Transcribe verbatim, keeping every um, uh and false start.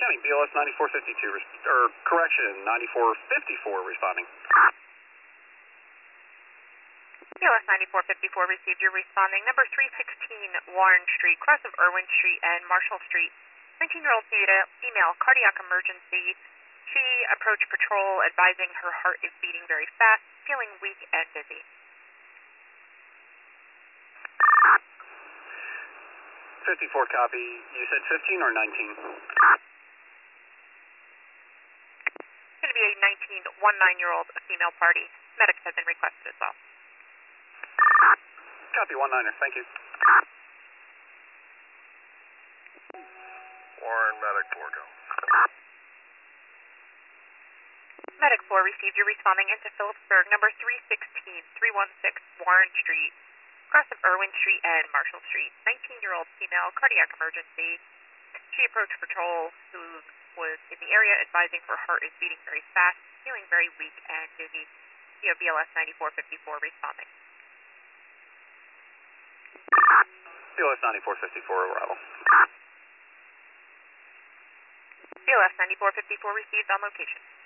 County, B L S ninety-four fifty-two, or correction, ninety-four fifty-four responding. B L S ninety-four fifty-four received. You're responding. Number three sixteen Warren Street, cross of Irwin Street and Marshall Street. nineteen-year-old female, cardiac emergency. She approached patrol, advising her heart is beating very fast, feeling weak and dizzy. fifty-four copy. You said fifteen or nineteen? It's going to be a nineteen, one nine-year-old female party. Medics have been requested as well. Copy, one niner. Thank you. Warren, Medic four, go. Medic four received. You're responding into Phillipsburg, number three sixteen, three one six Warren Street, cross of Irwin Street and Marshall Street. nineteen-year-old female, cardiac emergency. She approached patrol who was in the area, advising her heart is beating very fast, feeling very weak and dizzy. You have B L S ninety-four fifty-four responding. B L S ninety-four fifty-four, arrival. B L S ninety-four fifty-four received on location.